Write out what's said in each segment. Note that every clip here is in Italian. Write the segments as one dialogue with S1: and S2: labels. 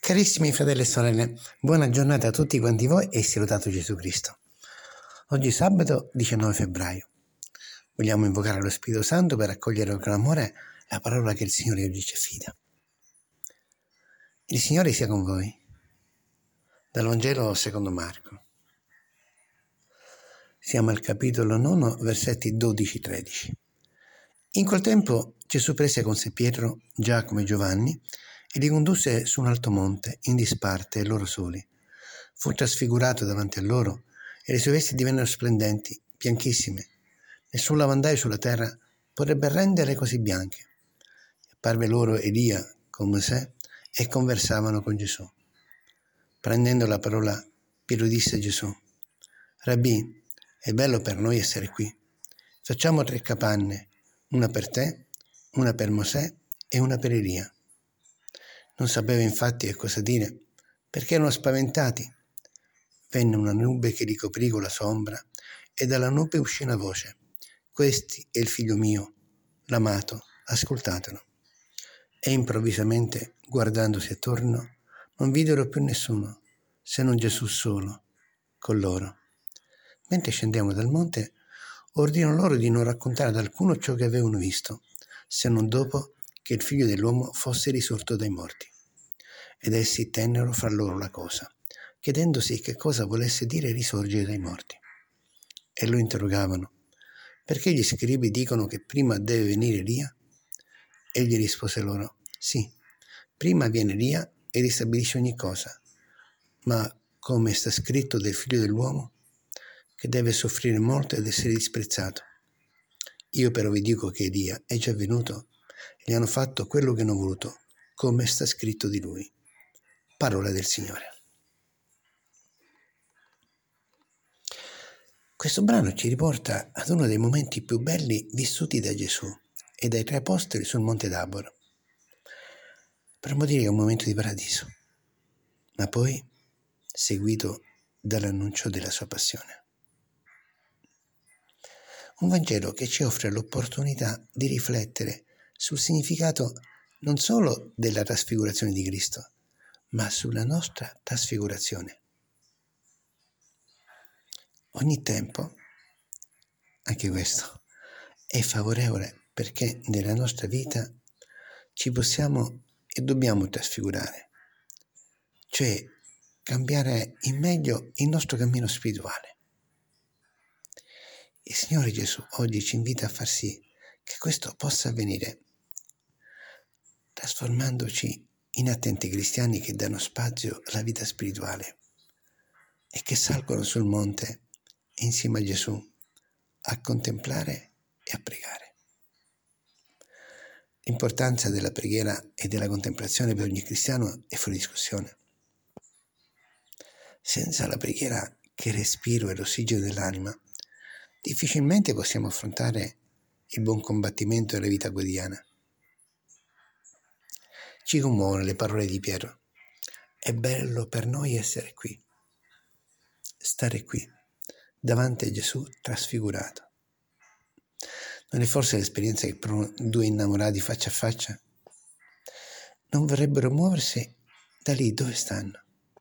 S1: Carissimi fratelli e sorelle, buona giornata a tutti quanti voi e sia lodato Gesù Cristo. Oggi è sabato 19 febbraio. Vogliamo invocare lo Spirito Santo per accogliere con amore la parola che il Signore oggi ci affida. Il Signore sia con voi. Dal Vangelo secondo Marco. Siamo al capitolo 9, versetti 12-13. In quel tempo Gesù prese con sé Pietro, Giacomo e Giovanni e li condusse su un alto monte, in disparte e loro soli. Fu trasfigurato davanti a loro e le sue vesti divennero splendenti, bianchissime. Nessun lavandaio sulla terra potrebbe renderle così bianche. Apparve loro Elia con Mosè e conversavano con Gesù. Prendendo la parola, Pietro disse a Gesù: Rabbì, è bello per noi essere qui. Facciamo 3 capanne, una per te, una per Mosè e una per Elia. Non sapeva infatti che cosa dire, perché erano spaventati. Venne una nube che li coprì con la sua ombra, e dalla nube uscì una voce: Questi è il figlio mio, l'amato, ascoltatelo. E improvvisamente, guardandosi attorno, non videro più nessuno, se non Gesù solo, con loro. Mentre scendevano dal monte, ordinò loro di non raccontare ad alcuno ciò che avevano visto, se non dopo che il figlio dell'uomo fosse risorto dai morti. Ed essi tennero fra loro la cosa, chiedendosi che cosa volesse dire risorgere dai morti. E lo interrogavano: perché gli scribi dicono che prima deve venire Elia? Egli rispose loro: sì, prima viene Elia e ristabilisce ogni cosa. Ma come sta scritto del figlio dell'uomo, che deve soffrire molto ed essere disprezzato. Io però vi dico che Elia è già venuto e gli hanno fatto quello che hanno voluto, come sta scritto di lui. Parola del Signore. Questo brano ci riporta ad uno dei momenti più belli vissuti da Gesù e dai 3 apostoli sul Monte Tabor. Potremmo dire che è un momento di paradiso, ma poi seguito dall'annuncio della sua passione. Un Vangelo che ci offre l'opportunità di riflettere sul significato non solo della trasfigurazione di Cristo, ma sulla nostra trasfigurazione. Ogni tempo, anche questo, è favorevole perché nella nostra vita ci possiamo e dobbiamo trasfigurare, cioè cambiare in meglio il nostro cammino spirituale. Il Signore Gesù oggi ci invita a far sì che questo possa avvenire, trasformandoci in attenti cristiani che danno spazio alla vita spirituale e che salgono sul monte insieme a Gesù a contemplare e a pregare. L'importanza della preghiera e della contemplazione per ogni cristiano è fuori discussione. Senza la preghiera, che è il respiro e l'ossigeno dell'anima, difficilmente possiamo affrontare il buon combattimento della vita quotidiana. Ci commuovono le parole di Pietro: è bello per noi essere qui, stare qui, davanti a Gesù trasfigurato. Non è forse l'esperienza che provano 2 innamorati faccia a faccia? Non vorrebbero muoversi da lì dove stanno.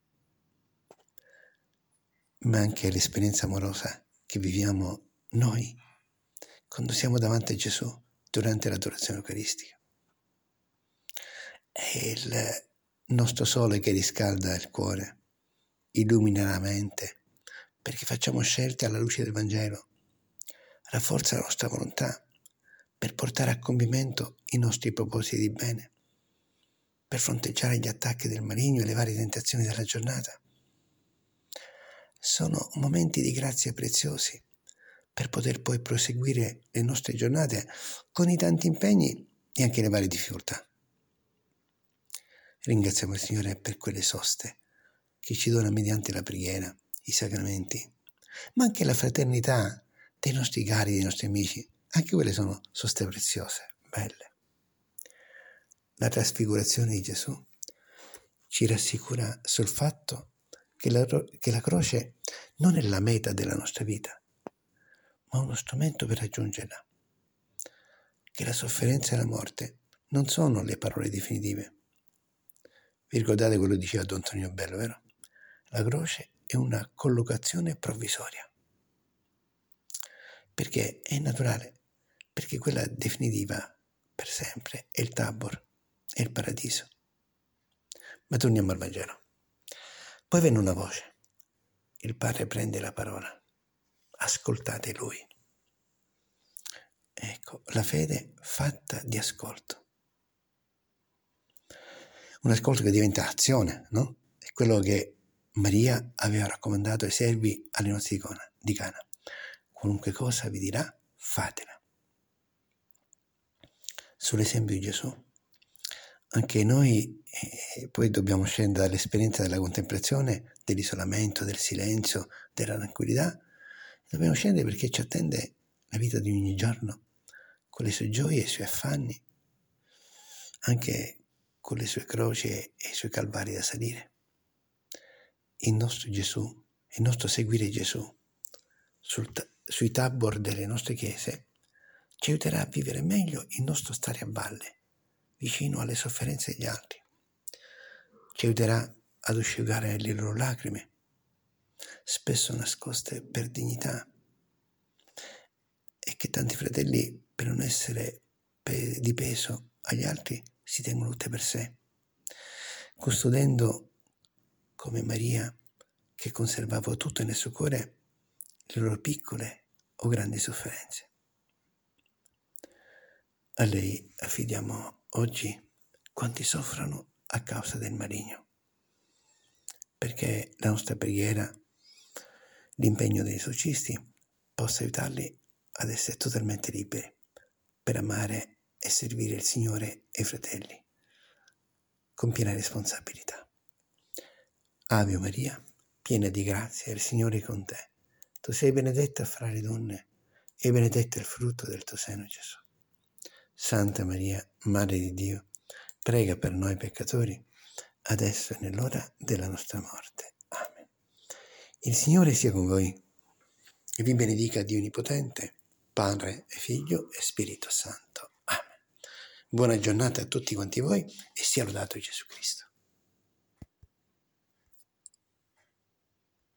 S1: Ma anche l'esperienza amorosa che viviamo noi quando siamo davanti a Gesù durante l'adorazione eucaristica. È il nostro sole che riscalda il cuore, illumina la mente, perché facciamo scelte alla luce del Vangelo, rafforza la nostra volontà per portare a compimento i nostri propositi di bene, per fronteggiare gli attacchi del maligno e le varie tentazioni della giornata. Sono momenti di grazia preziosi per poter poi proseguire le nostre giornate con i tanti impegni e anche le varie difficoltà. Ringraziamo il Signore per quelle soste che ci dona mediante la preghiera, i sacramenti, ma anche la fraternità dei nostri cari, dei nostri amici. Anche quelle sono soste preziose, belle. La trasfigurazione di Gesù ci rassicura sul fatto che la croce non è la meta della nostra vita, ma uno strumento per raggiungerla. Che la sofferenza e la morte non sono le parole definitive. Vi ricordate quello che diceva Don Tonino Bello, vero? La croce è una collocazione provvisoria. Perché è naturale, perché quella definitiva per sempre è il Tabor, è il paradiso. Ma torniamo al Vangelo. Poi venne una voce. Il Padre prende la parola. Ascoltate Lui. Ecco, la fede fatta di ascolto. Un ascolto che diventa azione, no? È quello che Maria aveva raccomandato ai servi alle nozze di Cana. Qualunque cosa vi dirà, fatela. Sull'esempio di Gesù, anche noi poi dobbiamo scendere dall'esperienza della contemplazione, dell'isolamento, del silenzio, della tranquillità. Dobbiamo scendere perché ci attende la vita di ogni giorno, con le sue gioie e i suoi affanni, anche con le sue croci e i suoi calvari da salire. Il nostro Gesù, il nostro seguire Gesù sui tabor delle nostre chiese ci aiuterà a vivere meglio il nostro stare a valle, vicino alle sofferenze degli altri. Ci aiuterà ad asciugare le loro lacrime, spesso nascoste per dignità, e che tanti fratelli, per non essere di peso agli altri, si tengono tutte per sé, custodendo come Maria, che conservava tutto nel suo cuore, le loro piccole o grandi sofferenze. A lei affidiamo oggi quanti soffrono a causa del maligno, perché la nostra preghiera, l'impegno dei esorcisti, possa aiutarli ad essere totalmente liberi per amare e servire il Signore e i fratelli con piena responsabilità. Ave Maria, piena di grazia, il Signore è con te. Tu sei benedetta fra le donne e benedetto è il frutto del tuo seno, Gesù. Santa Maria, Madre di Dio, prega per noi peccatori, adesso e nell'ora della nostra morte. Amen. Il Signore sia con voi e vi benedica Dio Onnipotente, Padre e Figlio e Spirito Santo. Amen. Buona giornata a tutti quanti voi e sia lodato Gesù Cristo.